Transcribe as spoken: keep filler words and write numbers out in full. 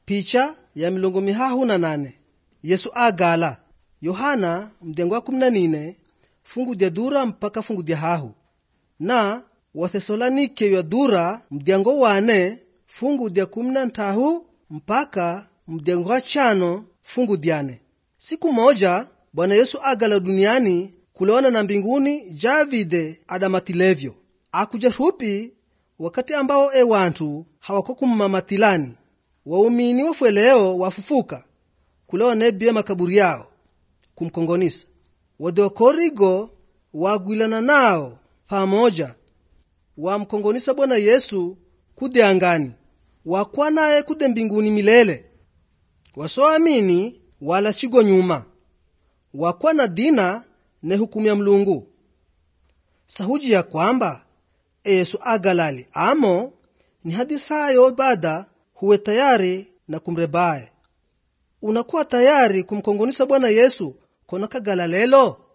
Picha ya milongo mihahu na nane. Yesu agala. Yohana mdengo wa kumi na nine fungu dia dura mpaka fungu dia hahu. Na Wathesalonike ya dura mdengo wane fungu dia kumi na ntahu mpaka mdengo wa chano fungu diane. Siku moja Bwana Yesu agala duniani kulewana na mbinguni javide adamatilevyo. Akuja rupi wakati ambao e wantu hawakokumamatilani. Waumini wafweleo wafufuka kulewa nebie makaburi yao kumkongonisa. Wadeokorigo wagwilana nao pamoja wamkongonisa Bwana Yesu kude angani. Wakwa naye kude mbinguni milele. Wasoamini wala chigo nyuma. Wakwa na dina ne hukumu ya Mlungu. Sahuji ya kwamba Yesu agalali amo ni hadisayo bada huwe tayari na kumrebae. Unakuwa tayari kumkongonisa Bwana Yesu kona kagala lelo?